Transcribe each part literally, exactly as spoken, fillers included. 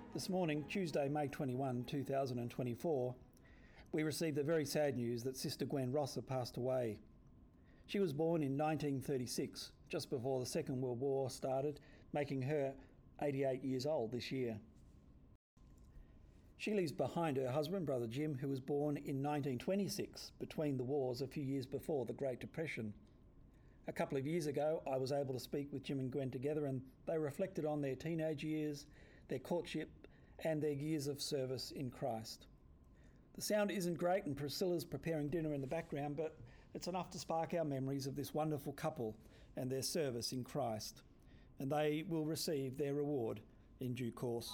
This morning, Tuesday, May twenty-first, two thousand twenty-four, we received the very sad news that Sister Gwen Rosser passed away. She was born in nineteen thirty-six, just before the Second World War started, making her eighty-eight years old this year. She leaves behind her husband, Brother Jim, who was born in nineteen twenty-six, between the wars a few years before the Great Depression. A couple of years ago, I was able to speak with Jim and Gwen together, and they reflected on their teenage years, their courtship, and their years of service in Christ. The sound isn't great, and Priscilla's preparing dinner in the background, but it's enough to spark our memories of this wonderful couple and their service in Christ, and they will receive their reward in due course.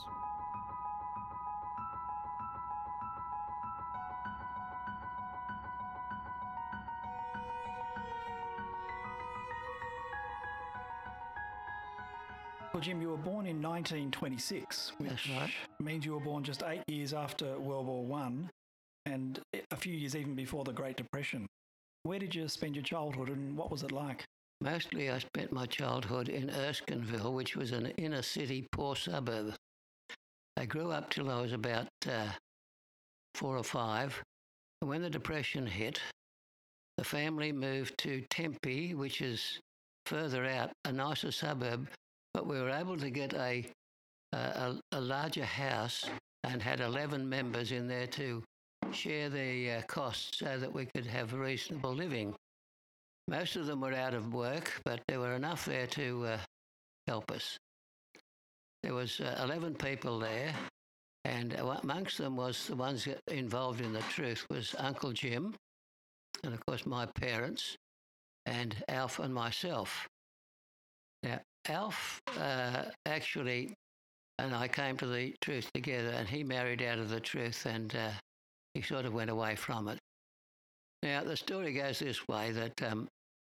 Well, Jim, you were born in nineteen twenty-six, which That's right. means you were born just eight years after World War One and a few years even before the Great Depression. Where did you spend your childhood and what was it like? Mostly I spent my childhood in Erskineville, which was an inner city poor suburb. I grew up till I was about uh, four or five. And when the Depression hit, the family moved to Tempe, which is further out, a nicer suburb, but we were able to get a, a, a larger house and had eleven members in there to share the uh, costs so that we could have reasonable living. Most of them were out of work, but there were enough there to uh, help us. There was uh, eleven people there, and amongst them was the ones involved in the truth was Uncle Jim, and of course my parents, and Alf and myself. Now, Alf uh, actually and I came to the truth together, and he married out of the truth, and uh, he sort of went away from it. Now, the story goes this way, that um,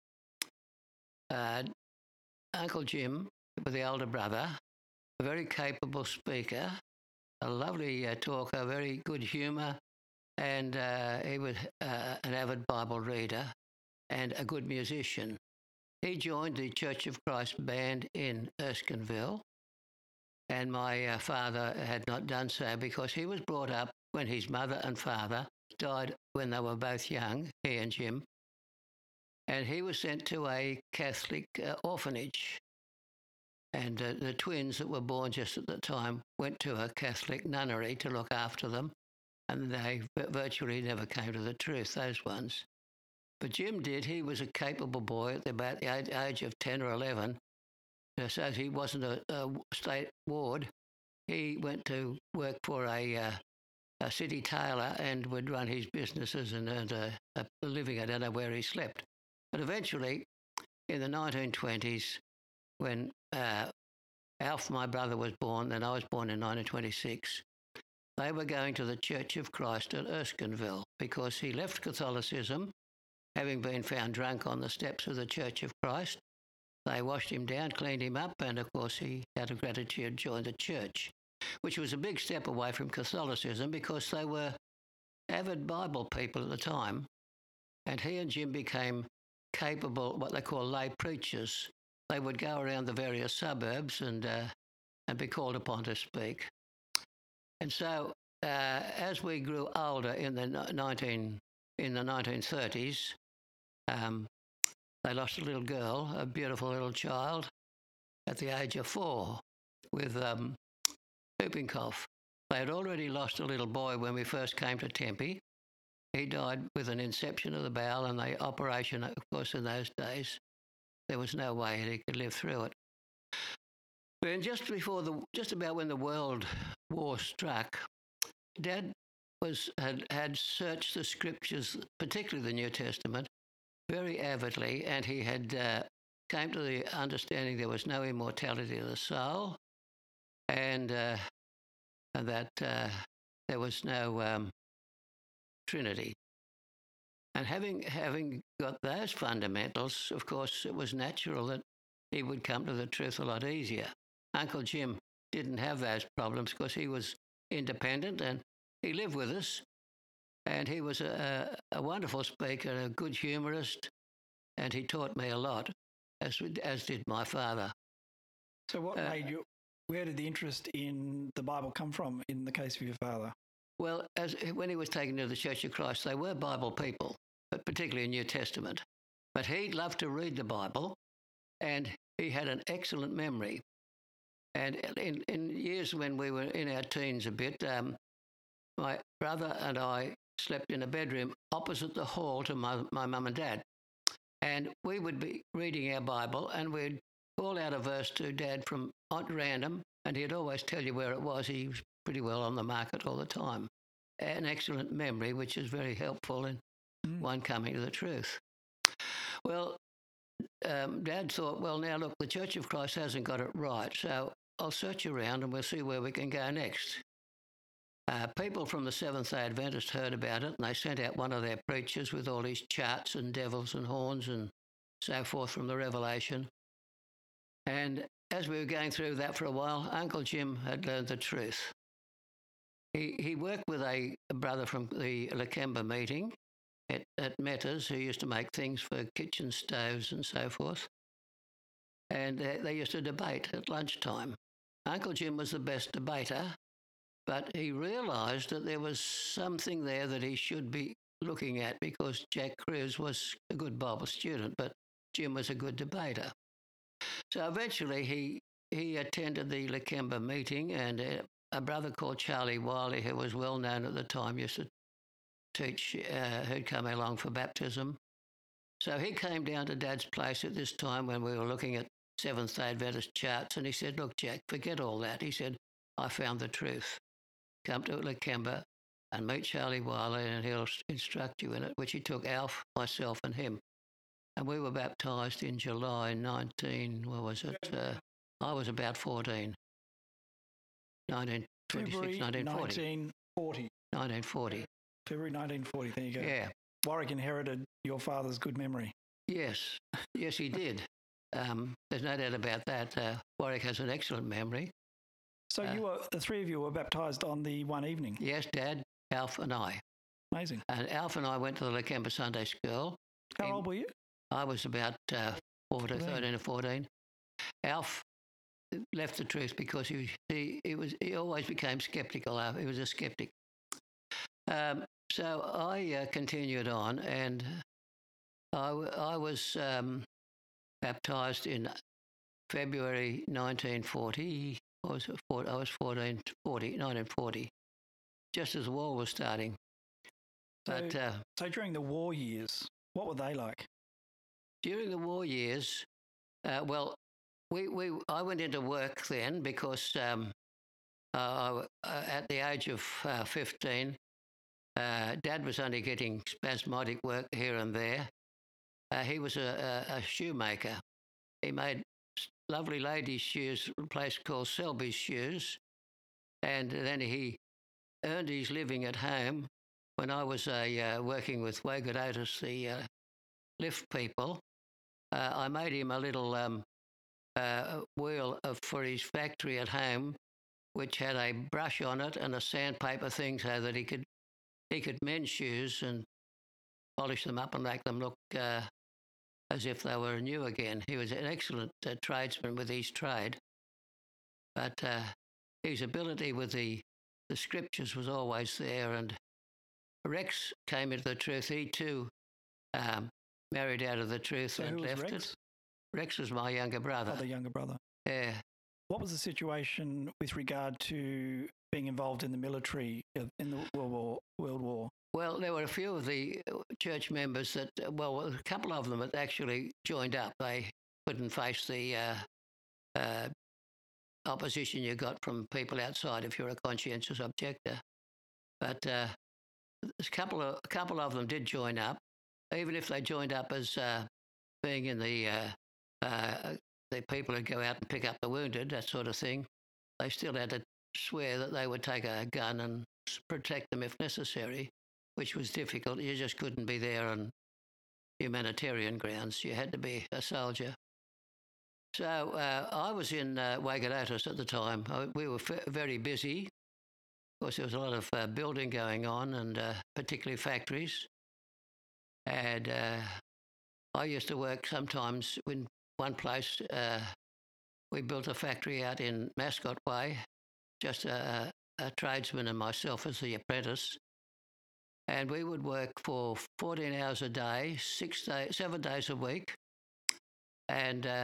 uh, Uncle Jim, with the older brother, a very capable speaker, a lovely uh, talker, very good humour, and uh, he was uh, an avid Bible reader and a good musician. He joined the Church of Christ band in Erskineville, and my uh, father had not done so because he was brought up when his mother and father died when they were both young, he and Jim, and he was sent to a Catholic uh, orphanage. And uh, the twins that were born just at the time went to a Catholic nunnery to look after them, and they virtually never came to the truth, those ones. But Jim did. He was a capable boy at about the age of ten or eleven. So he wasn't a, a state ward. He went to work for a, uh, a city tailor and would run his businesses and earned a, a living. I don't know where he slept. But eventually, in the nineteen twenties, when uh, Alf, my brother, was born, and I was born in nineteen twenty-six, they were going to the Church of Christ at Erskineville because he left Catholicism, having been found drunk on the steps of the Church of Christ. They washed him down, cleaned him up, and of course he, out of gratitude, joined the church, which was a big step away from Catholicism because they were avid Bible people at the time. And he and Jim became capable, what they call lay preachers. They would go around the various suburbs and uh, and be called upon to speak. And so, uh, as we grew older in the nineteen in the nineteen thirties, um, they lost a little girl, a beautiful little child, at the age of four with um, whooping cough. They had already lost a little boy when we first came to Tempe. He died with an inception of the bowel, and the operation, of course, in those days, there was no way he could live through it. Then just before the, just about when the World War struck, Dad was had, had searched the scriptures, particularly the New Testament, very avidly, and he had uh, came to the understanding there was no immortality of the soul, and, uh, and that uh, there was no um, Trinity. And having having got those fundamentals, of course, it was natural that he would come to the truth a lot easier. Uncle Jim didn't have those problems because he was independent and he lived with us, and he was a, a wonderful speaker, a good humorist, and he taught me a lot, as as did my father. So what Uh, made you Where did the interest in the Bible come from in the case of your father? Well, as when he was taken to the Church of Christ, they were Bible people, but particularly New Testament. But he loved to read the Bible, and he had an excellent memory. And in, in years when we were in our teens a bit, um, my brother and I slept in a bedroom opposite the hall to my, my mum and dad. And we would be reading our Bible, and we'd call out a verse to Dad from at random, and he'd always tell you where it was. He was pretty well on the market all the time. An excellent memory, which is very helpful in mm. one coming to the truth. Well, um, Dad thought, well, now look, the Church of Christ hasn't got it right, so I'll search around and we'll see where we can go next. Uh, people from the Seventh-day Adventist heard about it, and they sent out one of their preachers with all these charts and devils and horns and so forth from the Revelation. And as we were going through that for a while, Uncle Jim had learned the truth. He he worked with a, a brother from the Lakemba meeting at, at Metta's who used to make things for kitchen stoves and so forth. And they, they used to debate at lunchtime. Uncle Jim was the best debater, but he realised that there was something there that he should be looking at, because Jack Cruz was a good Bible student, but Jim was a good debater. So eventually he he attended the Lakemba meeting, and a, a brother called Charlie Wiley, who was well known at the time, used to teach, uh, who'd come along for baptism. So he came down to Dad's place at this time when we were looking at Seventh-day Adventist charts, and he said, look, Jack, forget all that. He said, I found the truth. Come to Lakemba and meet Charlie Wiley, and he'll instruct you in it, which he took Alf, myself and him. And we were baptised in July nineteen, what was it? Uh, I was about fourteen. nineteen twenty-six, nineteen forty. nineteen forty. nineteen forty. February nineteen forty, there you go. Yeah. Warwick inherited your father's good memory. Yes, yes, he did. Um, there's no doubt about that. Uh, Warwick has an excellent memory. So uh, you were, the three of you were baptised on the one evening? Yes, Dad, Alf and I. Amazing. And Alf and I went to the Lakemba Sunday School. How in, old were you? I was about uh, fourteen, thirteen or fourteen. Alf left the truth because he he, he was he always became sceptical. He was a skeptic. Um, so I uh, continued on, and I, I was um, baptised in February nineteen forty. I was, I was fourteen, forty, nineteen forty, just as the war was starting. So, but uh, so during the war years, what were they like? During the war years, uh, well, we, we I went into work then because um, uh, at the age of uh, fifteen, uh, Dad was only getting spasmodic work here and there. Uh, he was a, a, a shoemaker. He made lovely ladies' shoes, a place called Selby's Shoes, and then he earned his living at home when I was uh, uh, working with Wagatotus, the uh, lift people. Uh, I made him a little um, uh, wheel of, for his factory at home, which had a brush on it and a sandpaper thing so that he could he could mend shoes and polish them up and make them look uh, as if they were new again. He was an excellent uh, tradesman with his trade, but uh, his ability with the, the scriptures was always there. And Rex came into the truth. He too um, married out of the truth so and who was left Rex? it. Rex was my younger brother. Oh, the younger brother. Yeah. What was the situation with regard to being involved in the military in the World War? World War? Well, there were a few of the church members that, well, a couple of them that actually joined up. They couldn't face the uh, uh, opposition you got from people outside if you're a conscientious objector. But uh, a couple of a couple of them did join up, even if they joined up as uh, being in the uh, uh, the people who go out and pick up the wounded, that sort of thing. They still had to swear that they would take a gun and protect them if necessary, which was difficult. You just couldn't be there on humanitarian grounds. You had to be a soldier. So uh, I was in uh, Wagatotus at the time. I, we were f- very busy. Of course, there was a lot of uh, building going on, and uh, particularly factories. And uh, I used to work sometimes in one place uh, we built a factory out in Mascot Way, just a, a, a tradesman and myself as the apprentice. And we would work for fourteen hours a day, six days, seven days a week. And uh,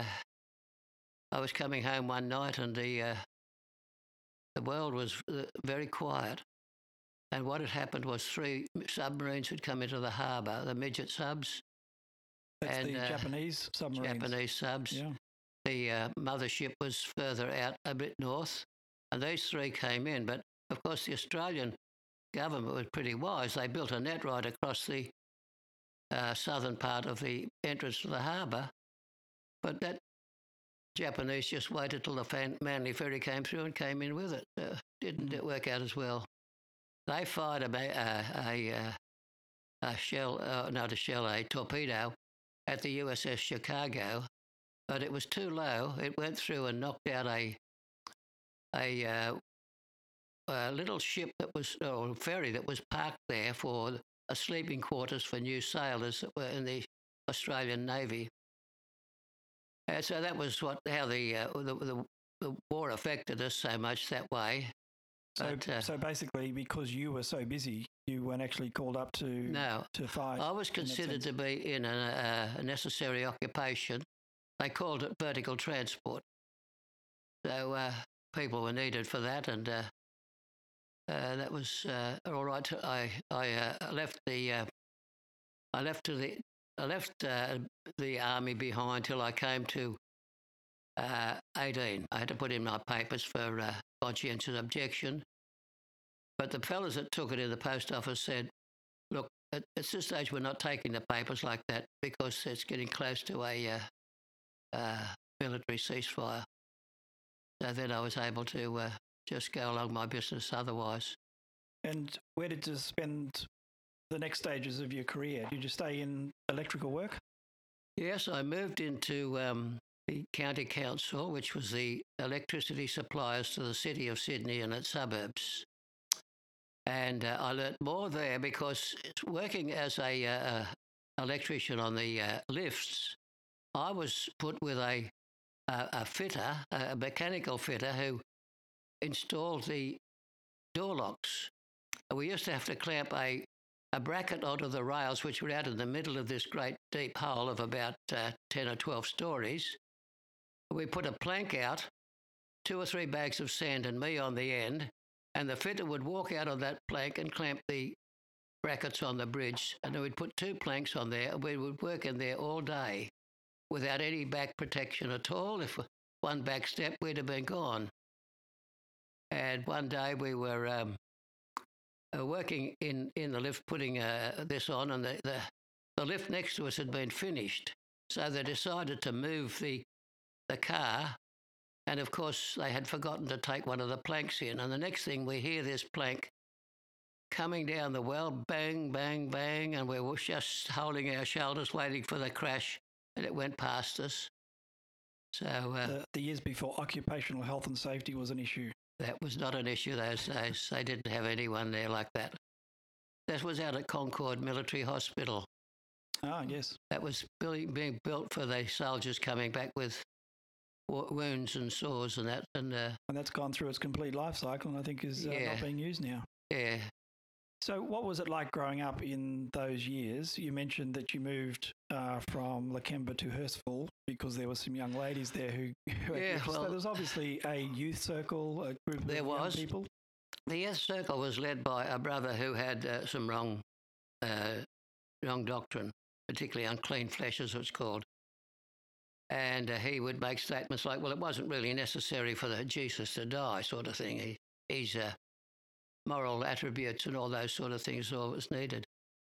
I was coming home one night and the, uh, the world was uh, very quiet. And what had happened was three submarines had come into the harbour, the midget subs. That's and, the uh, Japanese submarines. Japanese subs. Yeah. The uh, mothership was further out a bit north, and these three came in. But, of course, the Australian government was pretty wise. They built a net right across the uh, southern part of the entrance to the harbour. But that Japanese just waited till the fan- Manly ferry came through and came in with it. Uh, didn't Mm. it work out as well? They fired a, a, a, a shell, uh, not a shell, a torpedo at the U S S Chicago, but it was too low. It went through and knocked out a a, uh, a little ship that was, or a ferry that was parked there for a sleeping quarters for new sailors that were in the Australian Navy. And so that was what how the uh, the, the the war affected us so much that way. So, But, uh, so basically, because you were so busy, you weren't actually called up to No, to fight. I was in that considered sense. to be in a, a necessary occupation. They called it vertical transport. So uh, people were needed for that, and uh, uh, that was uh, all right. I I uh, left the uh, I left to the I left uh, the army behind till I came to uh, eighteen. I had to put in my papers for uh, conscientious objection. But the fellas that took it in the post office said, look, at, at this stage we're not taking the papers like that because it's getting close to a uh, uh, military ceasefire. So then I was able to uh, just go along my business otherwise. And where did you spend the next stages of your career? Did you stay in electrical work? Yes, I moved into um, the county council, which was the electricity suppliers to the city of Sydney and its suburbs. And uh, I learnt more there because it's working as a uh, electrician on the uh, lifts, I was put with a, a, a fitter, a mechanical fitter who installed the door locks. We used to have to clamp a, a bracket onto the rails, which were out in the middle of this great deep hole of about uh, ten or twelve stories. We put a plank out, two or three bags of sand and me on the end, and the fitter would walk out on that plank and clamp the brackets on the bridge, and then we'd put two planks on there, and we would work in there all day without any back protection at all. If one back step, we'd have been gone. And one day we were um, uh, working in, in the lift, putting uh, this on, and the, the, the lift next to us had been finished. So they decided to move the, the car, and of course they had forgotten to take one of the planks in. And the next thing we hear this plank coming down the well, bang, bang, bang, and we were just holding our shoulders waiting for the crash, and it went past us. So uh, The, the years before, occupational health and safety was an issue. that was not an issue those days. They didn't have anyone there like that. That was out at Concord Military Hospital. Ah, yes. That was being, being built for the soldiers coming back with w- wounds and sores and that. And uh, And that's gone through its complete life cycle and I think is uh, Yeah. not being used now. yeah, So what was it like growing up in those years? You mentioned that you moved uh, from Lakemba to Hurstville because there were some young ladies there who, who had Yeah, interest. well- So there was obviously a youth circle, a group of There young was. people. the youth circle was led by a brother who had uh, some wrong, uh, wrong doctrine, particularly unclean flesh, as it's called. And uh, he would make statements like, well, it wasn't really necessary for the Jesus to die, sort of thing. He, his uh, moral attributes and all those sort of things all was needed.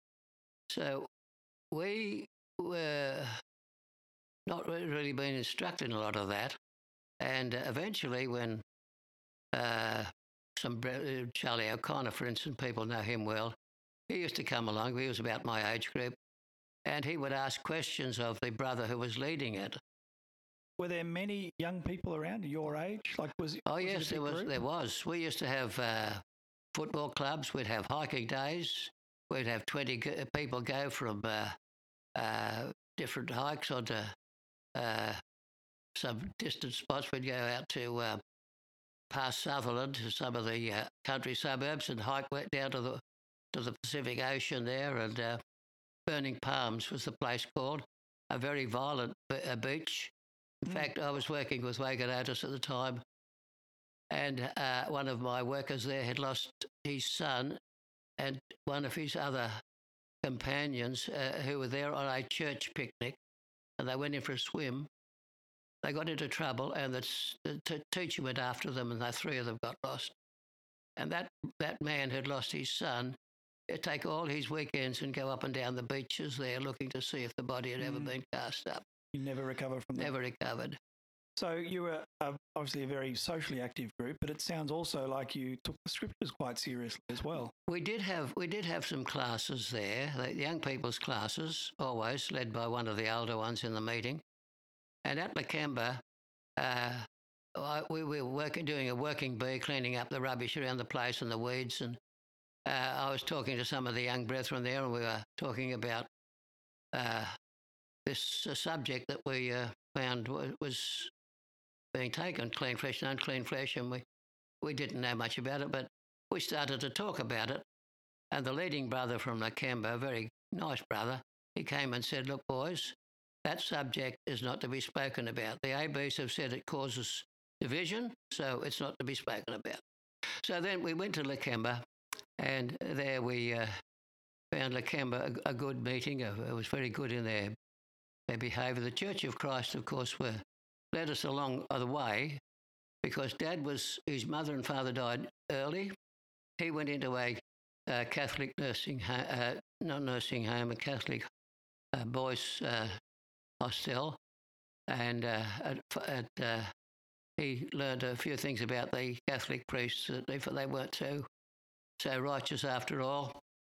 So we were not re- really being instructed in a lot of that. And uh, eventually when uh, some br- uh, Charlie O'Connor, for instance, people know him well, he used to come along. He was about my age group. And he would ask questions of the brother who was leading it. Were there many young people around your age? Like was Oh, was it a yes, big there was. group? There was. We used to have uh, football clubs. We'd have hiking days. We'd have twenty go- people go from uh, uh, different hikes onto uh, some distant spots. We'd go out to uh, past Sutherland, to some of the uh, country suburbs, and hike down to the to the Pacific Ocean there. And uh, Burning Palms was the place called, a very violent uh, beach. In mm. fact, I was working with Waikarautas at the time, and uh, one of my workers there had lost his son and one of his other companions uh, who were there on a church picnic, and they went in for a swim. They got into trouble, and the, the t- teacher went after them, and the three of them got lost. And that, that man had lost his son. He'd take all his weekends and go up and down the beaches there looking to see if the body had mm. ever been cast up. You never recovered from that? Never recovered. So you were uh, obviously a very socially active group, but it sounds also like you took the scriptures quite seriously as well. We did have we did have some classes there, the young people's classes, always led by one of the older ones in the meeting. And at Lakemba, uh, I, we, we were working, doing a working bee, cleaning up the rubbish around the place and the weeds. And uh, I was talking to some of the young brethren there, and we were talking about uh, this uh, subject that we uh, found w- was being taken, clean flesh and unclean flesh, and we, we didn't know much about it, but we started to talk about it. And the leading brother from Lakemba, a very nice brother, he came and said, look, boys, that subject is not to be spoken about. The A Bs have said it causes division, so it's not to be spoken about. So then we went to Lakemba, and there we uh, found Lakemba a, a good meeting. It was very good in their, their behaviour. The Church of Christ, of course, were led us along the way because Dad was, his mother and father died early. He went into a uh, Catholic nursing home, uh, not nursing home, a Catholic uh, boys' uh, hostel, and uh, at, at, uh, he learned a few things about the Catholic priests, that they, they weren't so, so righteous after all.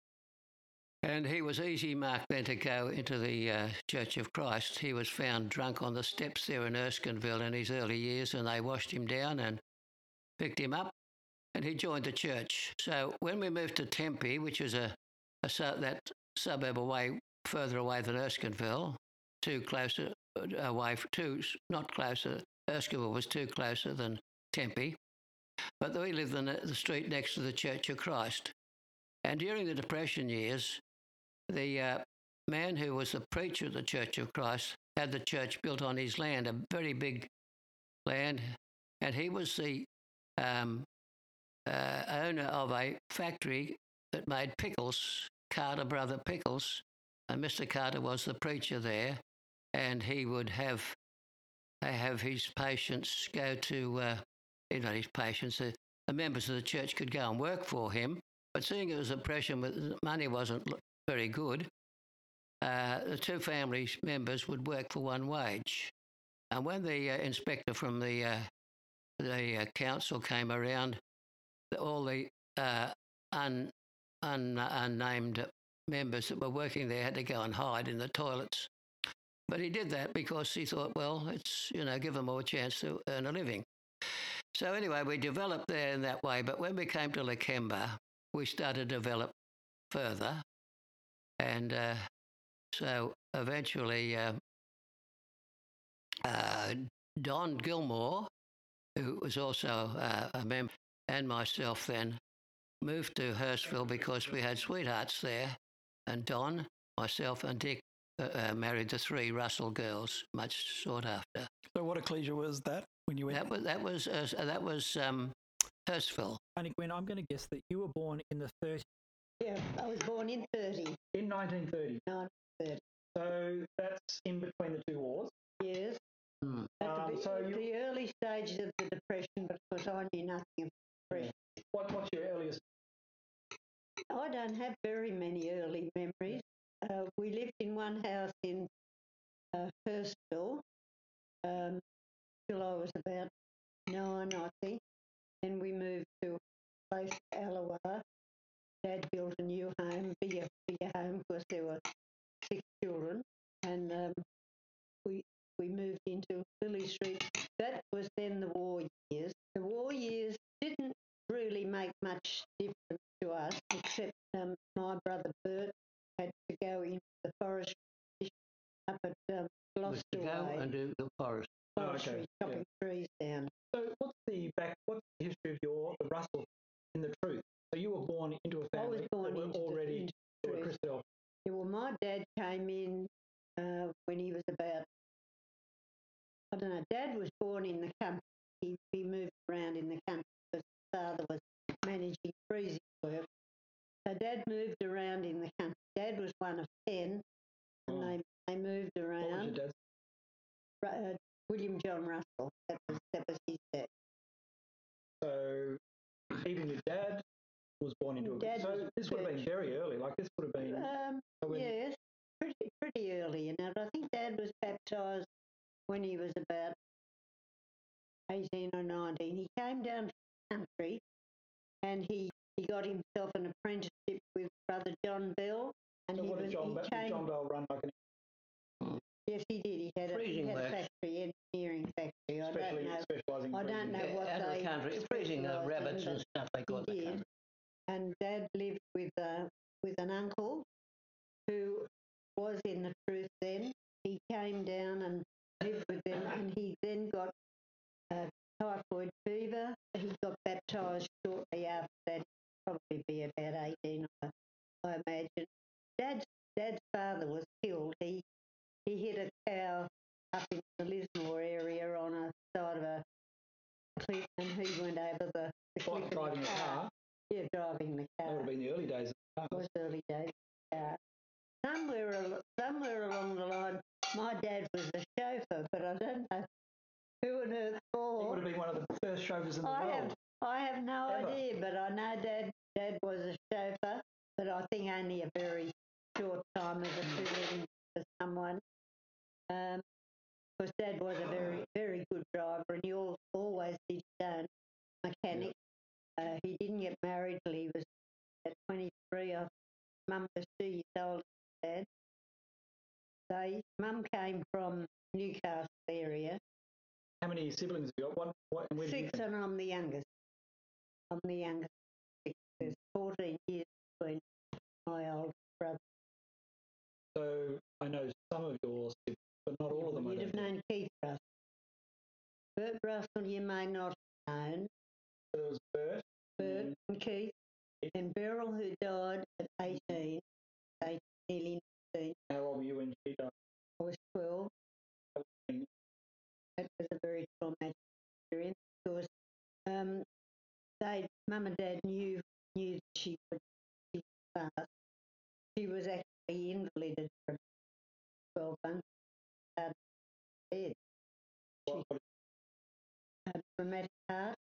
And he was easy marked then to go into the uh, Church of Christ. He was found drunk on the steps there in Erskineville in his early years, and they washed him down and picked him up, and he joined the church. So when we moved to Tempe, which is a, a su- that suburb away, further away than Erskineville, too closer away, too, not closer, Erskineville was too closer than Tempe, but we lived in the, the street next to the Church of Christ. And during the Depression years, the uh, man who was the preacher of the Church of Christ had the church built on his land, a very big land, and he was the um, uh, owner of a factory that made pickles, Carter Brother Pickles, and Mister Carter was the preacher there, and he would have have his patients go to, uh, you know, his patients, the, the members of the church could go and work for him, but seeing it was oppression, money wasn't very good, uh, the two family members would work for one wage. And when the uh, inspector from the uh, the uh, council came around, the, all the uh, un, un, unnamed members that were working there had to go and hide in the toilets. But he did that because he thought, well, it's, you know, give them all a chance to earn a living. So anyway, we developed there in that way. But when we came to Lakemba, we started to develop further. And uh, so eventually uh, uh, Don Gilmore, who was also uh, a member, and myself then moved to Hurstville because we had sweethearts there. And Don, myself and Dick uh, uh, married the three Russell girls much sought after. So what ecclesia was that when you went? That was, that was, uh, that was um, Hurstville. Only Gwen, I'm going to guess that you were born in the thirties. Yeah, I was born in thirty. In nineteen thirty? nineteen thirty. So that's in between the two wars? Yes. Mm. At Um, the, so at you... the early stages of the Depression, but of course I knew nothing of Depression. What, what's your earliest? I don't have very many early memories. Uh, we lived in one house in uh, Hurstville um, till I was about nine, I think. Then we moved to a place, Allawah. Dad built a new home, bigger, bigger home, because there were six children, and um, we we moved into Lily Street. That was then the war years. The war years didn't really make much difference to us, except um, my brother Bert had to go into the forest up at um, Gloucester to go Way. and do the forest. Oh, forestry, okay, chopping yeah. trees down. So what's the back? What's the history of your the Russell in the truth? So you were born into a family I was born that were into already the, into to the a truth. Christoph. Yeah, well, my dad came in uh, when he was about, I don't know, Dad was born in the country. He, he moved around in the country because his father was managing freezing work. So Dad moved around in the country. Dad was one of ten, and Oh. they, they moved What was your around. dad's? Uh, William John Russell, that was, that was his dad. So even your dad was born into a. Dad So was this would have been very early. Like this would have been. Um, when, yes, pretty pretty early. And I think Dad was baptised when he was about eighteen or nineteen. He came down to the country and he, he got himself an apprenticeship with Brother John Bell. And So he what was did John, he Ba- came. John Bell run like an Yes, he did. He had a, he Freezing had a works. factory, engineering factory. I don't especially know. specialising? I in don't freezing? know Yeah, what out of they the country, freezing uh, specialised in, rabbits and but stuff they he call it in the did. country. And Dad lived with uh, with an uncle who was in the truth then. He came down and lived with them, and he then got uh, typhoid fever. He got baptised shortly after that, probably be about eighteen, I, I imagine. Dad's Dad's father was killed. He he hit a cow up in the Lismore area on a side of a cliff, and he went over the, the cliff. What, driving the a car? Yeah, driving the car. That would have been the early days of the car. It was early days. Uh, somewhere, al- somewhere along the line, my dad was a chauffeur, but I don't know who on earth He for. would have been one of the first chauffeurs in the I world. have, I have no Ever. idea, but I know Dad, Dad was a chauffeur, but I think only a very short time as a fill-in for someone. Um, because Dad was a very, very good driver, and he al- always did his own mechanic. Uh, he didn't get married till he was at twenty-three. I Mum was two years older than Dad. So Mum came from Newcastle area. How many siblings have you got? What, what, and where did you Six, come? and I'm the youngest. I'm the youngest. There's fourteen years between my older brother. So I know some of your siblings, but not all of them. I You'd don't have think. known Keith Russell. Bert Russell you may not have known. So there was Bert. Bert and and Keith. Keith. And Beryl, who died at eighteen, eighteen, nearly nineteen. How old were you when she died? I was twelve. That was a very traumatic experience because um, they, Mum and Dad knew knew that she would she would pass. She was actually invalided for twelve months out of bed. She What, what, had traumatic heart.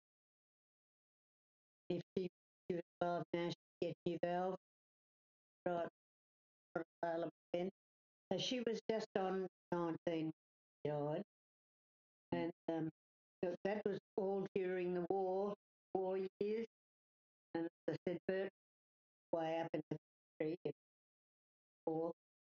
If she, she was alive now, she'd get new valves. Right, not available then. So she was just on nineteen when she died. And um, so that was all during the war, war years. And as I said, Bert way up in the country before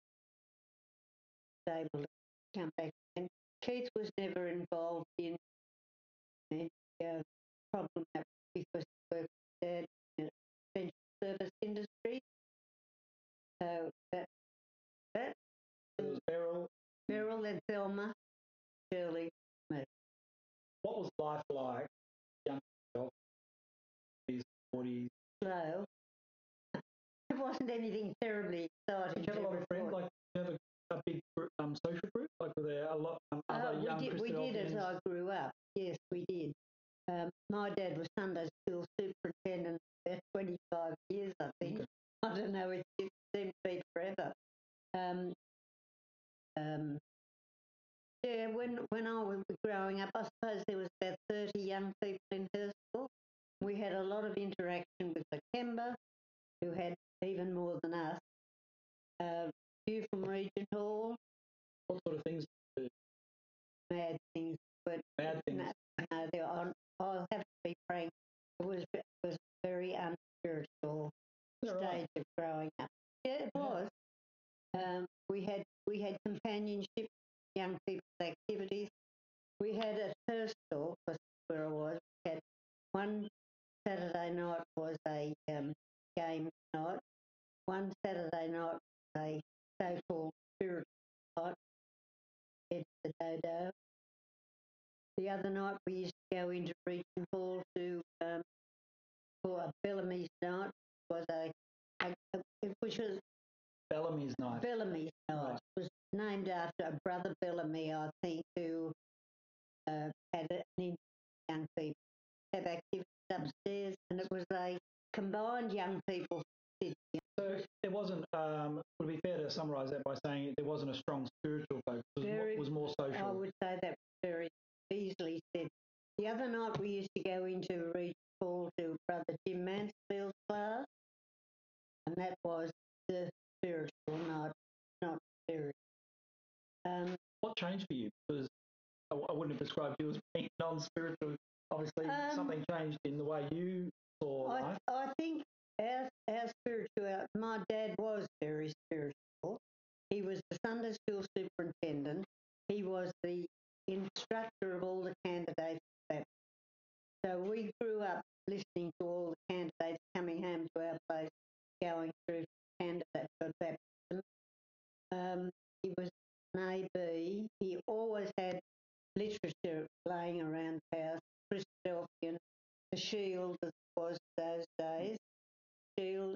able to come back. And Keith was never involved in any uh, problem that because he worked with Dad in the essential service industry. So that that there was Beryl. Beryl and Thelma, Shirley, me. What was life like? Young girl, thirties, forties. Slow. It wasn't anything terribly exciting. Did you have a lot of friends? report. Like, did you have a, a big group, um, social group? Like, were there a lot um, Uh, other we young did, we did as Christadelphians? I grew up. Yes, we did. Um, my dad was Sunday school superintendent for about twenty-five years, I think. Okay. I don't know, it, it seemed to be forever. Um, um, yeah, when, when I was growing up, I suppose there was about thirty young people in her school. We had a lot of interaction with the Kemba, who had even more than us. Uh, few from Regent Hall, What sort of things? did you do? mad things, but Mad things. no, no they were, I'll have to be frank, it was, it was a very unspiritual Yeah, right. stage of growing up. Yeah, it Yeah. was. Um, we had we had companionship, young people's activities. We had at Hurstville, was where I was, we had one Saturday night was a um, game night. One Saturday night was a so-called spiritual night. It's the dodo. the other night we used to go into Regent Hall to um, for a Bellamy's night. Was a, a, a which was Bellamy's night. Bellamy's night. Right. It was named after a brother Bellamy, I think, who uh, had an young people have activities upstairs, and it was a combined young people. So there wasn't. Um, would it be fair to summarise that by saying there wasn't a strong spiritual focus? It was, Very, more, was more social. I would say that very easily said. The other night we used to go into Regent Hall to Brother Jim Mansfield's class, and that was the spiritual night, not spiritual. Um, what changed for you? Because I, I wouldn't have described you as being non-spiritual. Obviously, um, something changed in the way you saw I, life. I think our, our spiritual, my dad was very spiritual. He was the Sunday school superintendent. He was the instructor of all the candidates. So we grew up listening to all the candidates coming home to our place, going through candidates for baptism. Um, he was an A B. He always had literature laying around the house, Christadelphian, the Shield, as was those days. Shield.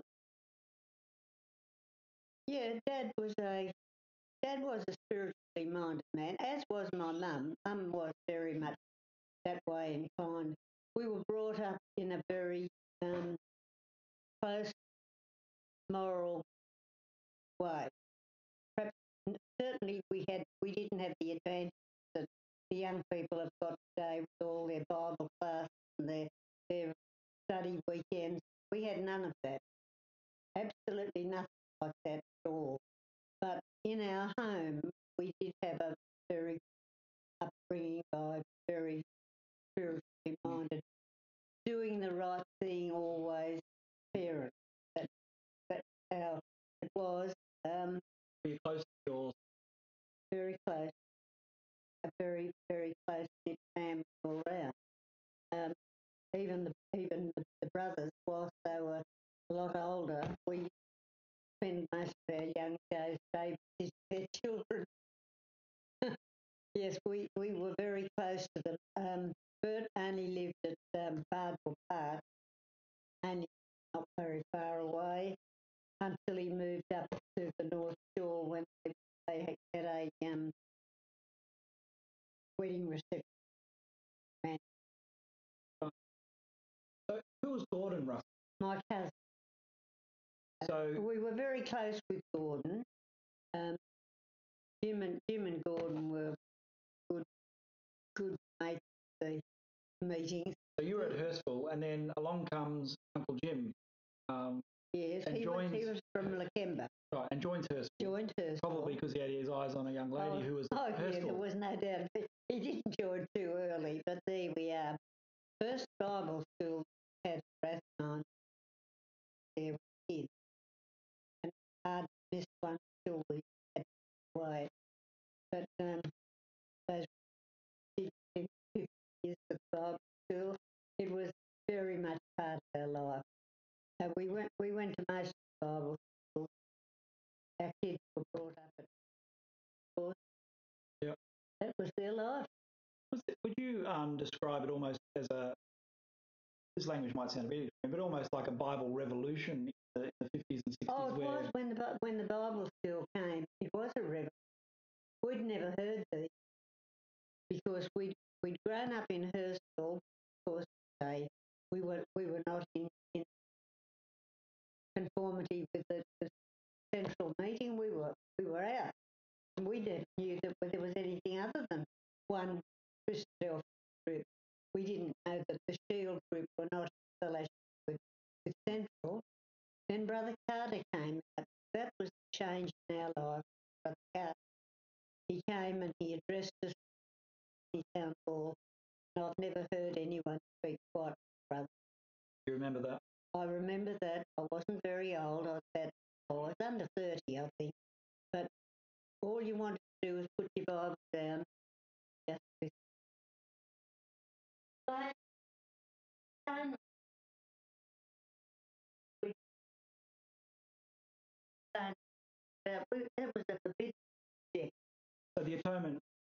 Yeah, Dad was a Dad was a spiritually minded man, as was my mum. Mum was very much that way inclined. We were brought up in a very um, close moral way. Perhaps, certainly we had we didn't have the advantage that the young people have got today with all their Bible classes and their their study weekends. We had none of that. Absolutely nothing like that at all. But in our home, we did have a very upbringing by very spiritually minded, doing the right thing always, parents. That, that's how it was. Um, Were you close to yours? Very close. A very, very close knit family all round. Um, even the even the, the brothers, whilst they were a lot older, we spend most of our young days babysitting their children. Yes, we, we were very close to them. Um, Bert only lived at um, Bardwell Park, only not very far away, until he moved up to the North Shore when they, they had a um, wedding reception. Man. So who was Gordon Russell? My cousin. So we were very close with Gordon. Um, Jim and Jim and Gordon were good, good mates at the meetings. So you were at Hurstville, and then along comes Uncle Jim. Um, yes, and he, joins, was, he was from Lakemba. Right, and joins Hurstville. Joined Hurstville. Probably because he had his eyes on a young lady oh, who was at Oh, Hurstville. yeah, there was no doubt. He didn't join too early, but there we are. First Bible school had Rathmine there with kids. And hard to miss one till we had away. But um, those fifty years of Bible school, it was very much part of our life. So we went we went to most Bible schools. Our kids were brought up at course. Yep. That was their life. Was it, would you um, describe it almost as a, this language might sound a bit extreme, but almost like a Bible revolution in the, in the fifties and sixties? Oh, it where... was when the when the Bible school came. It was a revolution. We'd never heard these because we'd we'd grown up in Hurstville. Of course, say we were we were not in, in conformity with the, the central meeting. We were we were out, and we never knew that there was anything other than one Christadelphian group. We didn't know that the Shield group were not affiliated with, with Central. Then Brother Carter came out. That was the change in our life. Brother Carter. He came and he addressed us in town hall, and I've never heard anyone speak quite, brother. You remember that? I remember that. I wasn't very old. I was about, I was under thirty, I think. But all you wanted to do was put your Bible down. Just listen. But, um, we, uh, that was a forbidden subject. So the atonement for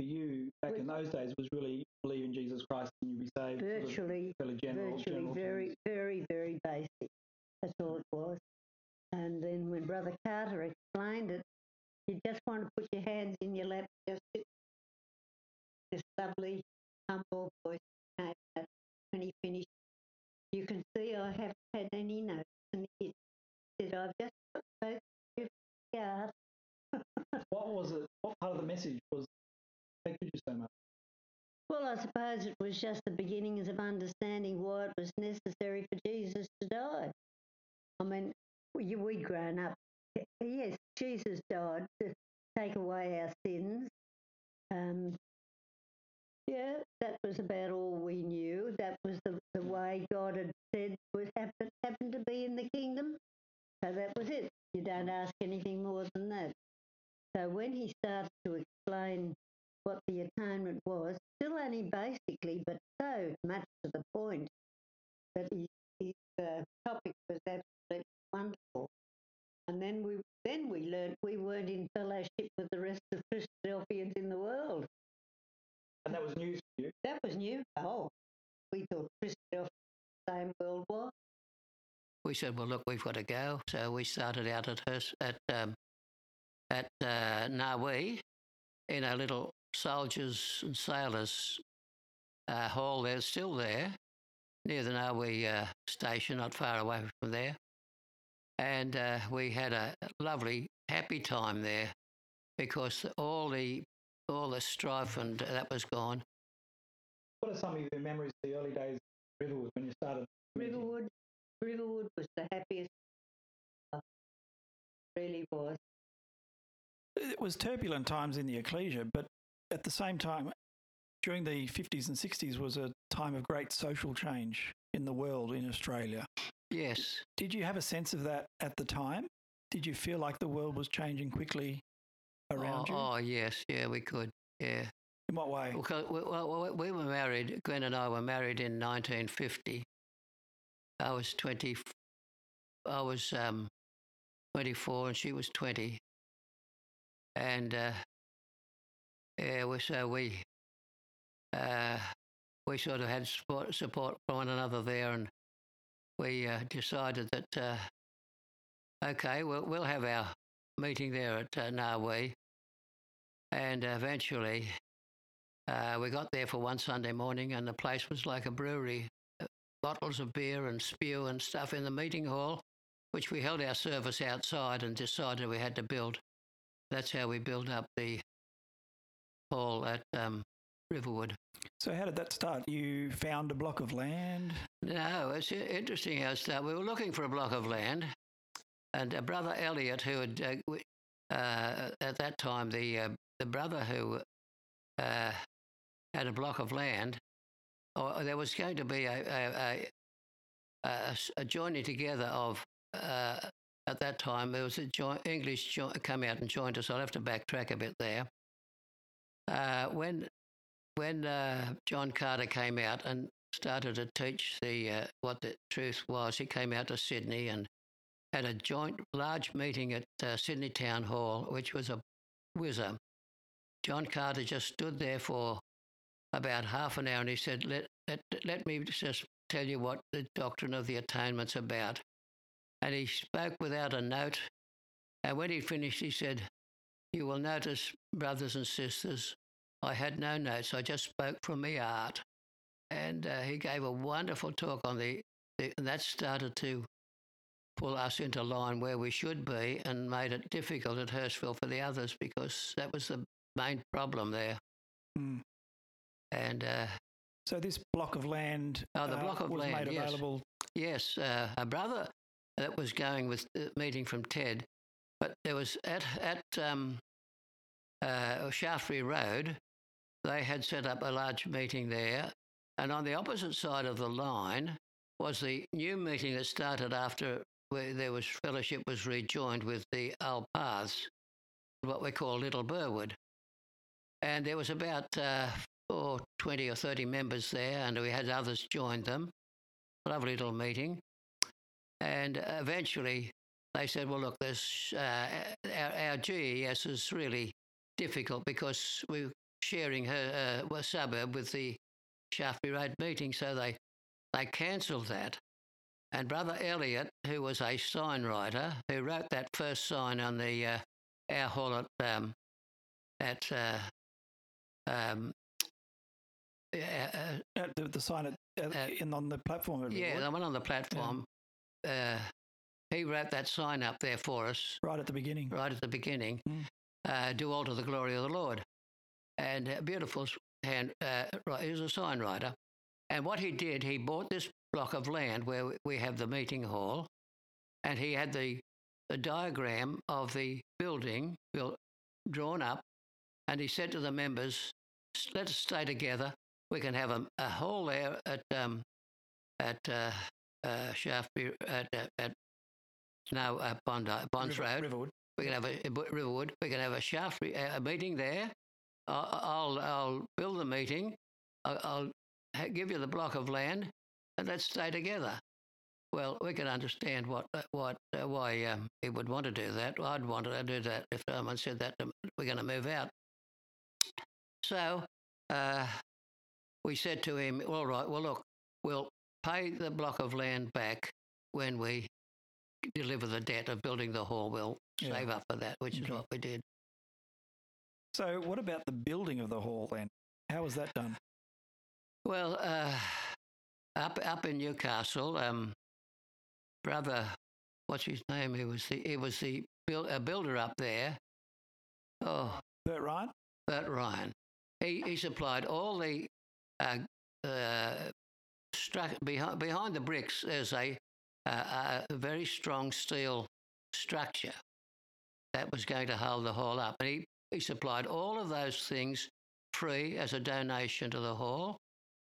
for you back in those days was really believe in Jesus Christ and you'll be saved. Virtually, Fairly general, virtually, general very, terms. very, very basic. That's all it was. And then when Brother Carter explained it, you just want to put your hands in your lap, just sit. This lovely, humble voice came out when he finished. You can see I haven't had any notes. And he said, I've just spoken to God. What was it? What part of the message was affected you so much? Well, I suppose it was just the beginnings of understanding why it was necessary for Jesus to die. I mean, we, we'd grown up. Yes, Jesus died to take away our sins. Um, yeah, that was about all we knew. That was the, the way God had said would happen, happen to be in the kingdom. So that was it. You don't ask anything more than that. So when he started to explain what the atonement was, still only basically, but so much to the point that his, his uh, topic was absolutely wonderful. And then we then we learned we weren't in fellowship with the rest of Christadelphians in the world. And that was news for you? That was new. Oh, we thought Christadelphia was the same world war. We said, well, look, we've got to go. So we started out at Hers- at um, at uh, Narwee in a little soldiers and sailors uh, hall. They're still there near the Narwee uh, station, not far away from there. And uh, we had a lovely, happy time there because all the all the strife and that was gone. What are some of your memories of the early days of Riverwood when you started? Riverwood, Riverwood was the happiest. It really was. It was turbulent times in the ecclesia, but at the same time, during the fifties and sixties was a time of great social change in the world, in Australia. Yes. Did you have a sense of that at the time? Did you feel like the world was changing quickly around oh, you? Oh, yes. Yeah, we could. Yeah. In what way? Because we, well, we were married, Gwen and I were married in nineteen fifty. I was twenty, I was um, twenty-four and she was twenty. And uh, yeah, we, so we, uh, we sort of had support, support from one another there, and we uh, decided that, uh, okay, we'll, we'll have our meeting there at uh, Narwee. And eventually uh, we got there for one Sunday morning and the place was like a brewery. Bottles of beer and spew and stuff in the meeting hall, which we held our service outside and decided we had to build. That's how we built up the hall at um, Riverwood. So how did that start? You found a block of land? No, it's interesting how it started. We were looking for a block of land, and a brother Elliot, who had uh, uh, at that time the uh, the brother who uh, had a block of land, or there was going to be a, a, a, a, a joining together of. Uh, at that time, there was a joint, English jo- come out and joined us. I'll have to backtrack a bit there. Uh, when when uh, John Carter came out and started to teach the uh, what the truth was, he came out to Sydney and had a joint large meeting at uh, Sydney Town Hall, which was a whizzer. John Carter just stood there for about half an hour and he said, let, let, let me just tell you what the doctrine of the atonement's about. And he spoke without a note. And when he finished, he said, you will notice, brothers and sisters, I had no notes. I just spoke from my heart. And uh, he gave a wonderful talk on the, the, and that started to pull us into line where we should be and made it difficult at Hurstville for the others because that was the main problem there. Mm. And uh, so this block of land oh, the block uh, of was land, made yes. available. Yes, uh, a brother that was going with the meeting from Ted, but there was at at um, uh, Shaftesbury Road, they had set up a large meeting there, and on the opposite side of the line was the new meeting that started after where there was fellowship was rejoined with the old paths, what we call Little Burwood, and there was about uh, oh, twenty or thirty members there, and we had others join them. Lovely little meeting. And eventually they said, well, look, this, uh, our, our G E S is really difficult because we sharing her uh, suburb with the Shaftesbury Road meeting, so they they cancelled that. And Brother Elliot, who was a sign writer, who wrote that first sign on the uh, our hall at um, at uh, um, uh, uh, the, the sign at, uh, uh, in on the platform. Yeah, the one on the platform. Yeah. Uh, he wrote that sign up there for us right at the beginning. Right at the beginning. Mm. Uh, do all to the glory of the Lord, and uh, beautiful hand. Uh, he was a sign writer, and what he did, he bought this block of land where we have the meeting hall, and he had the, the diagram of the building built, drawn up, and he said to the members, "Let us stay together. We can have a, a hall there at um, at uh, uh, Shaftesbury at, at, at no uh, Bondi, Bonds River, Road. Riverwood. We can have a, a Riverwood. We can have a Shaftesbury a meeting there. I'll I'll, I'll build the meeting. I'll, I'll give you the block of land, and let's stay together." Well, we can understand what what uh, why um, he would want to do that. I'd want to do that if someone said that to, we're going to move out. So uh, we said to him, "All right, well, look, we'll pay the block of land back when we deliver the debt of building the hall. We'll yeah. save up for that," which okay. is what we did. So what about the building of the hall then? How was that done? Well, uh, up up in Newcastle, um, brother, what's his name? He was the he was the build, a builder up there. Oh, Bert Ryan. Bert Ryan. He he supplied all the uh, uh, stru- behind behind the bricks. There's a, uh, a very strong steel structure that was going to hold the hall up, and he he supplied all of those things free as a donation to the hall.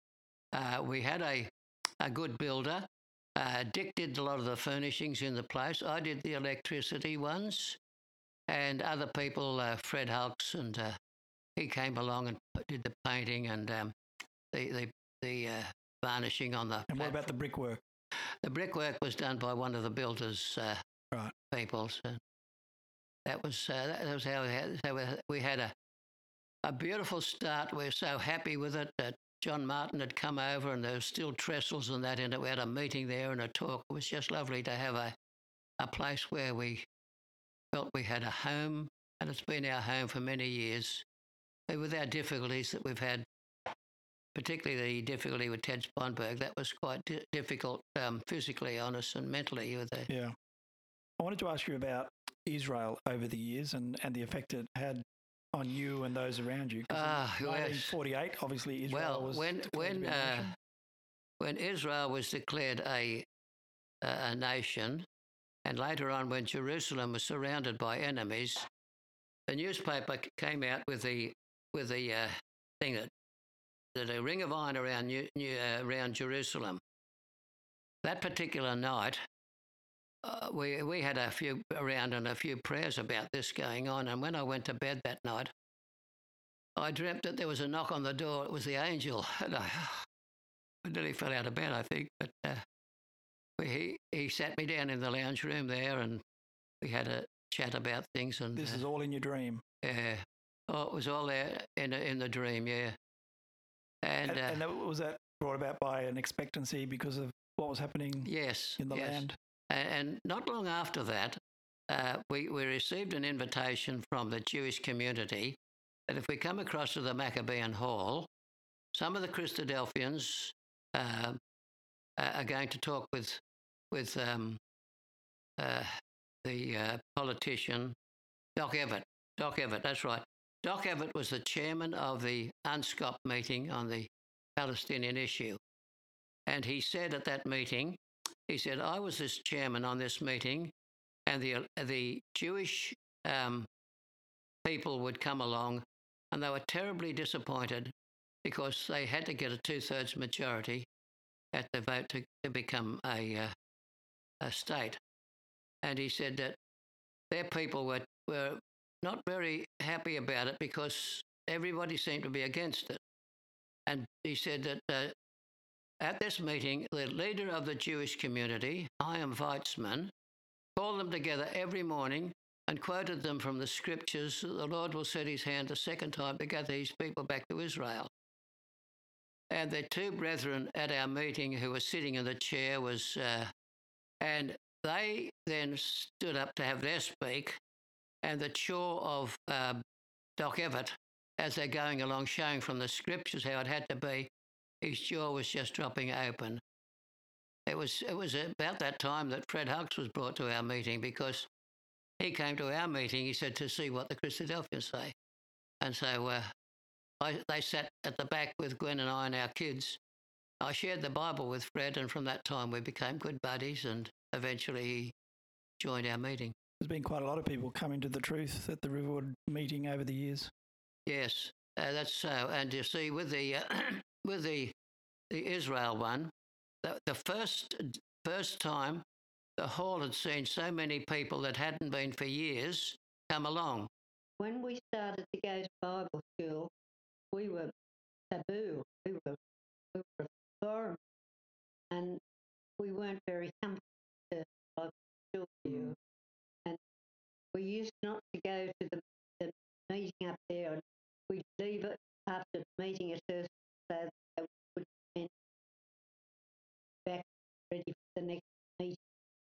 Uh, we had a a good builder. Uh, Dick did a lot of the furnishings in the place. I did the electricity ones, and other people, uh, Fred Hulks, and uh, he came along and did the painting and um, the the, the uh, varnishing on the. And what about the brickwork? The brickwork was done by one of the builders' uh, right. people. So that was uh, that was how we had. So we had a a beautiful start. We were so happy with it that John Martin had come over, and there were still trestles and that in it. We had a meeting there and a talk. It was just lovely to have a, a place where we felt we had a home, and it's been our home for many years. With our difficulties that we've had, particularly the difficulty with Ted Sponberg, that was quite di- difficult um, physically on us and mentally. With the yeah. I wanted to ask you about Israel over the years and, and the effect it had on you and those around you. Ah, in nineteen forty-eight, yes. Obviously Israel well, was when when uh, when Israel was declared a uh, a nation, and later on when Jerusalem was surrounded by enemies, the newspaper came out with the with the uh, thing that that a ring of iron around New, New, uh, around Jerusalem. That particular night, uh, we we had a few around and a few prayers about this going on. And when I went to bed that night, I dreamt that there was a knock on the door. It was the angel, and I, I nearly fell out of bed, I think. But uh, we, he he sat me down in the lounge room there, and we had a chat about things. And this uh, is all in your dream. Yeah. Oh, it was all there in in the dream, yeah. And, and, uh, and that, was that brought about by an expectancy because of what was happening yes, in the yes. land? And, and not long after that, uh, we, we received an invitation from the Jewish community that if we come across to the Maccabean Hall, some of the Christadelphians uh, are going to talk with with um, uh, the uh, politician, Doc Everett. Doc Everett, that's right. Doc Everett was the chairman of the UNSCOP meeting on the Palestinian issue. And he said at that meeting, he said, I was this chairman on this meeting, and the the Jewish um, people would come along, and they were terribly disappointed because they had to get a two-thirds majority at the vote to, to become a, uh, a state. And he said that their people were, were not very happy about it because everybody seemed to be against it. And he said that uh, at this meeting, the leader of the Jewish community, Chaim Weizmann, called them together every morning and quoted them from the scriptures, the Lord will set his hand a second time to gather his people back to Israel. And the two brethren at our meeting who were sitting in the chair was, uh, and they then stood up to have their speak, and the chore of uh, Doc Everett, as they're going along, showing from the scriptures how it had to be, his jaw was just dropping open. It was it was about that time that Fred Hugs was brought to our meeting, because he came to our meeting, he said, to see what the Christadelphians say. And so uh, I, they sat at the back with Gwen and I and our kids. I shared the Bible with Fred, and from that time we became good buddies, and eventually he joined our meeting. There's been quite a lot of people coming to the truth at the Riverwood meeting over the years. Yes, uh, that's so. And you see, with the uh, with the the Israel one, the, the first first time the hall had seen so many people that hadn't been for years come along. When we started to go to Bible school, we were taboo. We were, we were foreign, and we weren't very comfortable to Bible school here. And we used not to go to the, the meeting up there, and we'd leave it after the meeting at first, so that we would be back ready for the next meeting.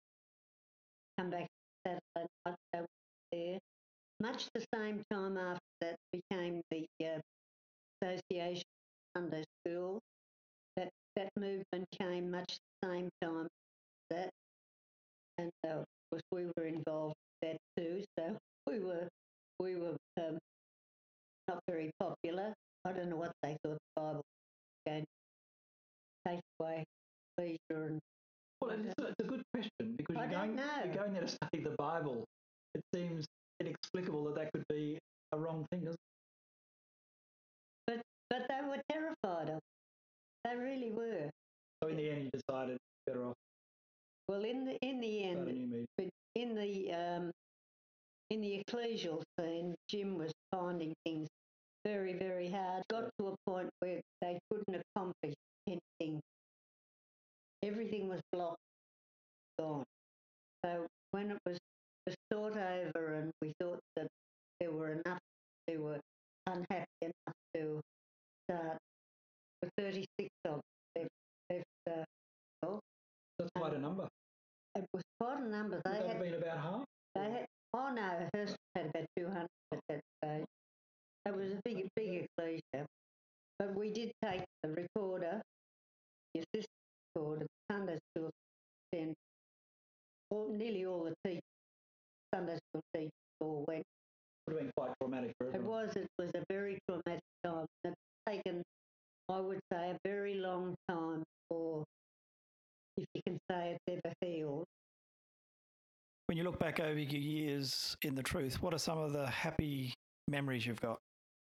Come back Saturday night, so we were there. Much the same time after that became the uh, Association of Sunday School. That that movement came much the same time as that, and uh, of course we were involved with that too. So we were we were um, not very popular. I don't know what they thought the Bible was going to take away leisure and. Well, it's a, it's a good question, because I you're don't going know. you're going there to study the Bible. It seems inexplicable that that could be a wrong thing, doesn't it? But but they were terrified of it. They really were. So in the end, you decided better off Well, in the in the start a end, new meeting. but in the um, in the ecclesial scene, Jim was finding things very, very hard. Got to a point where they couldn't accomplish anything. Everything was blocked, gone. So when it was, was thought over, and we thought that there were enough, they were unhappy enough to start, the thirty-six of them left. Uh, well, That's quite a number. it was quite a number. Would They that had, have been about half? they had. Oh no, Hurst had about two hundred at that stage. It was a big, big ecclesia. But we did take the recorder, the assistant recorder, the Sunday school, and all, nearly all the teachers, Sunday school teachers all went. Would have been quite traumatic for It everyone. was, it was a very traumatic time. It's taken, I would say, a very long time for, if you can say it's ever healed. When you look back over your years in the truth, what are some of the happy memories you've got?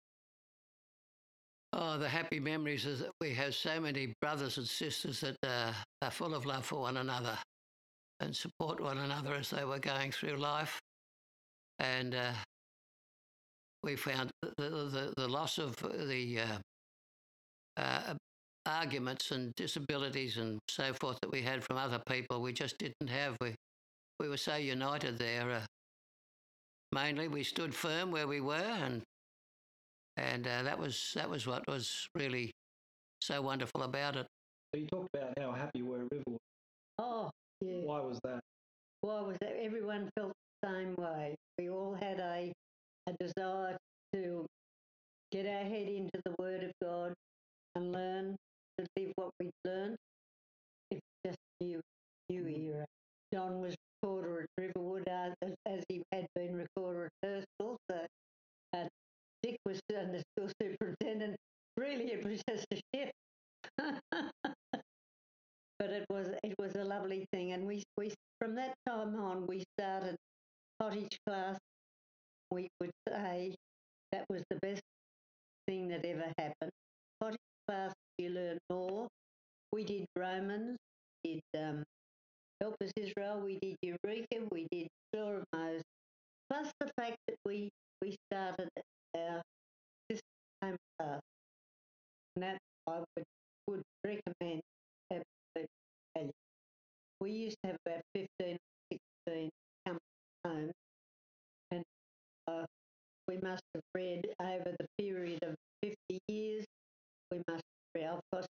Oh, the happy memories is that we have so many brothers and sisters that uh, are full of love for one another and support one another as they were going through life. And uh, we found the, the, the loss of the uh, uh, arguments and disabilities and so forth that we had from other people, we just didn't have. We, we were so united there. Uh, mainly, we stood firm where we were, and and uh, that was that was what was really so wonderful about it. So you talked about how happy you were at Riverwood. Oh, yeah. Why was that? Why was that? Everyone felt the same way. We all had a, a desire to get our head into the Word of God and learn to live what we'd learned. It's just a new, new era. John was recorder at Riverwood, uh, as, as he had been recorder at Hurst also. Uh, Dick was uh, the school superintendent. Really, it was just a shift. But it was it was a lovely thing, and we we from that time on we started cottage class. We would say that was the best thing that ever happened. Cottage class, you learn more. We did Romans, we did um, Help Us Israel, we did Eureka, we did Law of Moses. Plus the fact that we we started our system home class, and that I would would recommend. Absolutely. We used to have about fifteen, sixteen come home,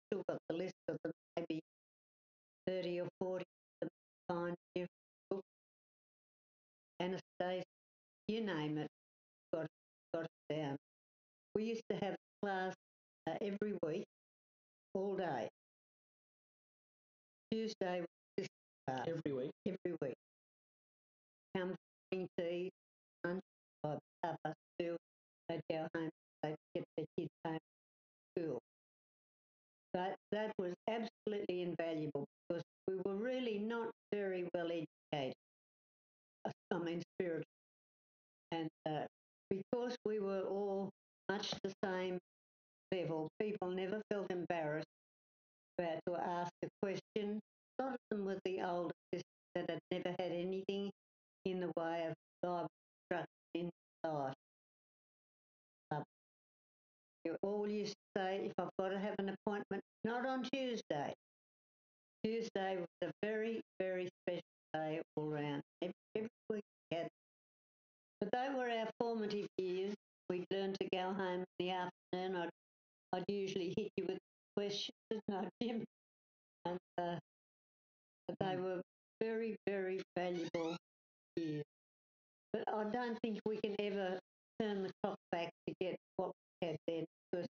still got the list of them, maybe thirty or forty of them find different books. Anastasia, you name it, got, got it down. We used to have a class uh, every week, all day. Tuesday was this class. Every week? Every week. Come for morning tea, lunch, or supper, school, they'd go home, they'd get their kids home from school. That, that was absolutely invaluable because we were really not very well educated. I mean, spiritually. And uh, because we were all much the same level, people never felt embarrassed about to ask a question. A lot of them were the older sisters that had never had anything in the way of Bible instruction in life. Uh, you all used to say, if I've got to have an appointment, not on Tuesday. Tuesday was a very, very special day all round. Every, every week we had. But they were our formative years. We'd learn to go home in the afternoon. I'd, I'd usually hit you with questions, no, Jim. And uh, they were very, very valuable years. But I don't think we can ever turn the clock back to get what we had then, because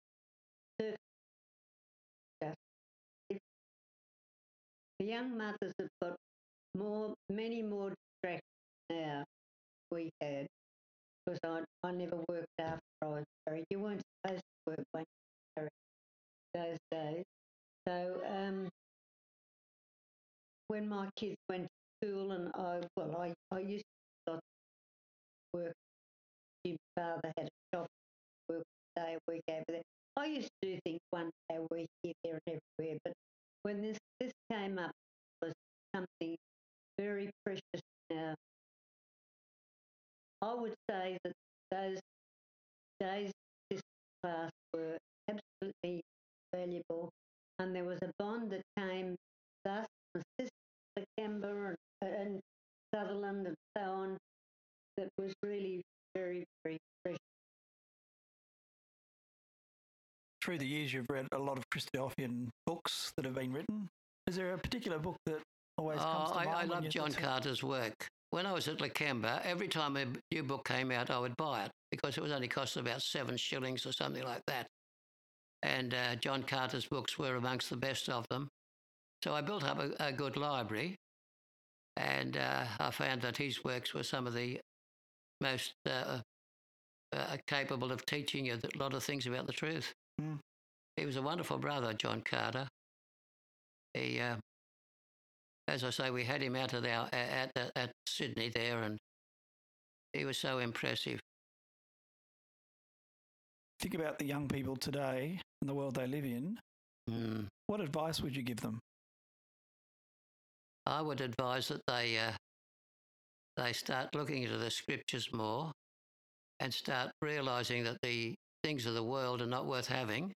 the young mothers have got more, many more distractions now than we had, because I, I never worked after I was married. You weren't supposed to work when you were married those days. So um, when my kids went to school, and I, well, I, I used to lots of work. My father had a shop, work a day a week over there. I used to do things one day a week here, there, and everywhere. But when this this came up, it was something very precious now. I would say that those days of this class were absolutely valuable, and there was a bond that came thus from Sister Lakemba and, and Sutherland and so on that was really very, very precious. Through the years, you've read a lot of Christophian books that have been written. Is there a particular book that always comes Oh, to I, mind? I when love you John think- Carter's work. When I was at Lakemba, every time a new book came out, I would buy it because it was only cost about seven shillings or something like that. And uh, John Carter's books were amongst the best of them. So I built up a, a good library, and uh, I found that his works were some of the most uh, uh, capable of teaching you a lot of things about the truth. Mm. He was a wonderful brother, John Carter. He, uh, as I say, we had him out at, our, at, at, at Sydney there, and he was so impressive. Think about the young people today and the world they live in. Mm. What advice would you give them? I would advise that they uh, they start looking into the scriptures more and start realising that the things of the world are not worth having.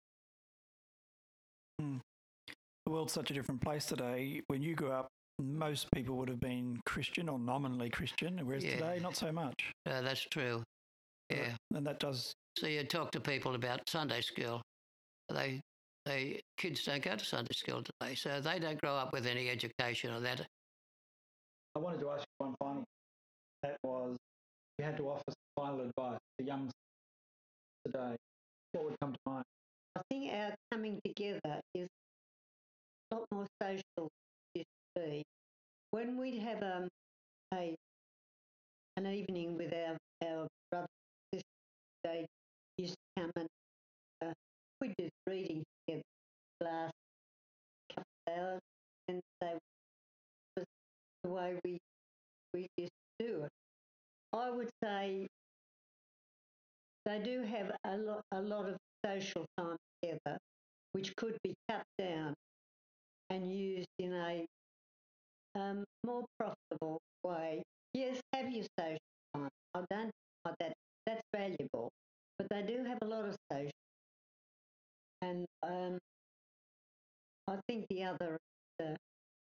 Mm. The world's such a different place today. When you grew up, most people would have been Christian or nominally Christian, whereas Yeah. today, not so much. Uh, that's true. Yeah. And that does... So you talk to people about Sunday school. They, they kids don't go to Sunday school today, so they don't grow up with any education on that. I wanted to ask you one final. That was, you had to offer some final advice to young today. What would come to mind? I think our coming together is a lot more social than it used to be. When we'd have um, a an evening with our, our brothers and sisters, they used to come and uh, we'd do reading together the last couple of hours, and they was the way we we used to do it. I would say they do have a lot a lot of social time together, which could be cut down and used in a um, more profitable way. Yes, have your social time. I don't know that that's valuable, but they do have a lot of social. And um, I think the other uh,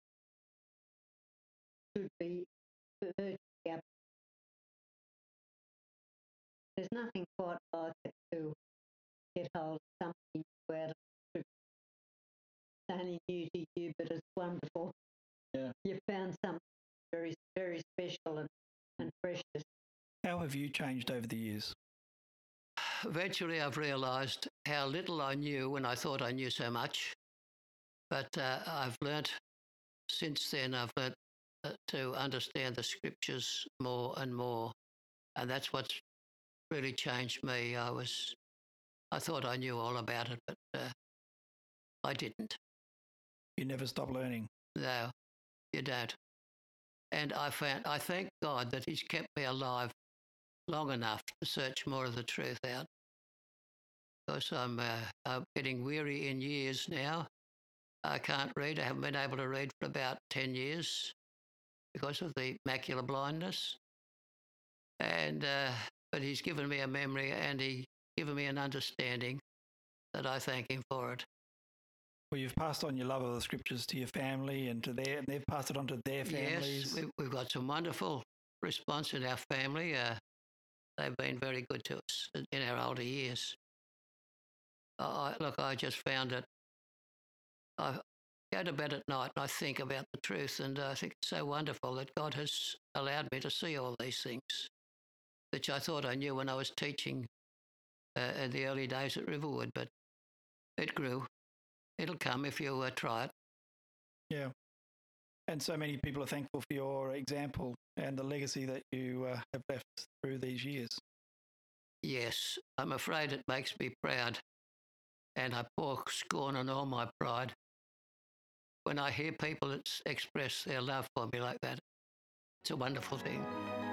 should be virtually up. There's nothing quite like it to get hold of something new out of only new to you, but it's wonderful. Yeah. You found something very, very special and, and precious. How have you changed over the years? Eventually, I've realised how little I knew when I thought I knew so much. But uh, I've learnt, since then, I've learnt uh, to understand the scriptures more and more. And that's what's really changed me. I was, I thought I knew all about it, but uh, I didn't. You never stop learning. No, you don't. And I found, I thank God that He's kept me alive long enough to search more of the truth out. Because I'm, uh, I'm getting weary in years now. I can't read. I haven't been able to read for about ten years because of the macular blindness. And uh, but He's given me a memory and He's given me an understanding that I thank Him for it. Well, you've passed on your love of the scriptures to your family and to their, and they've passed it on to their families. Yes, we, we've got some wonderful response in our family. Uh, they've been very good to us in our older years. I, look, I just found that I go to bed at night and I think about the truth, and I think it's so wonderful that God has allowed me to see all these things, which I thought I knew when I was teaching uh, in the early days at Riverwood, but it grew. It'll come if you uh, try it. Yeah. And so many people are thankful for your example and the legacy that you uh, have left through these years. Yes, I'm afraid it makes me proud, and I pour scorn on all my pride when I hear people express their love for me like that. It's a wonderful thing.